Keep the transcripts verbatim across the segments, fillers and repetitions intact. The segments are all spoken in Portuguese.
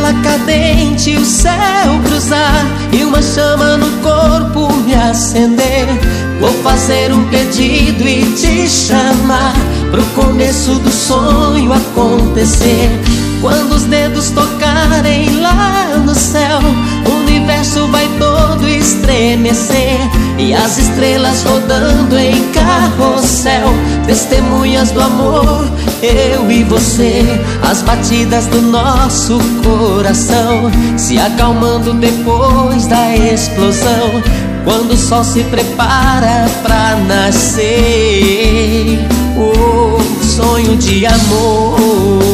estrela cadente o céu cruzar e uma chama no corpo me acender, vou fazer um pedido e te chamar pro começo do sonho acontecer. Quando os dedos tocarem lá no céu, o universo vai todo estremecer e as estrelas rodando em carrossel, testemunhas do amor, eu e você. As batidas do nosso coração se acalmando depois da explosão, quando o sol se prepara pra nascer. Oh, sonho de amor.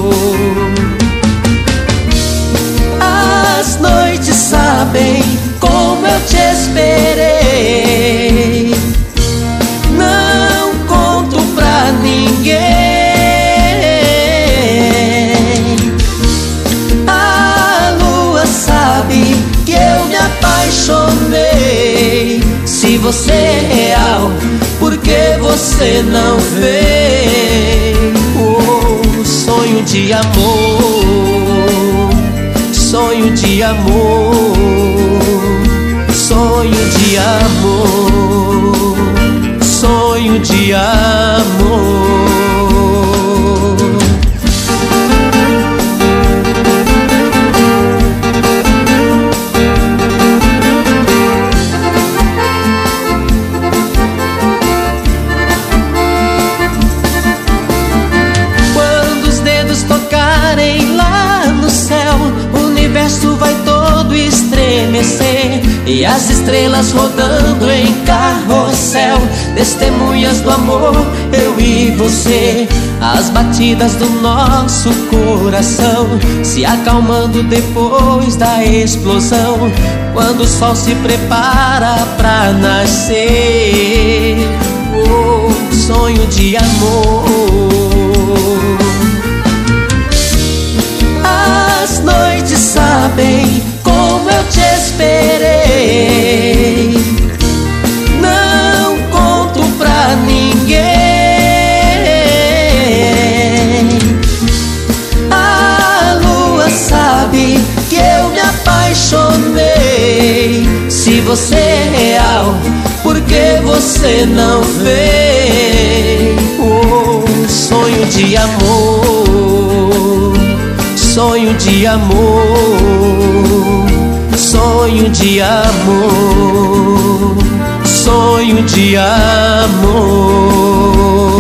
As noites sabem como eu te esperei, não conto pra ninguém. A lua sabe que eu me apaixonei. Se você é real, por que você não vem? Oh, sonho de amor, sonho de amor, sonho de amor, sonho de amor. Quando os dedos tocarem lá no céu, o universo vai todo estremecer e as estrelas rodando em carrossel, testemunhas do amor, eu e você. As batidas do nosso coração se acalmando depois da explosão, quando o sol se prepara pra nascer. Oh, sonho de amor. As noites sabem como eu te esperei, não conto pra ninguém. A lua sabe que eu me apaixonei. Se você é real, por que você não vem? Oh, sonho de amor, sonho de amor, sonho de amor, sonho de amor.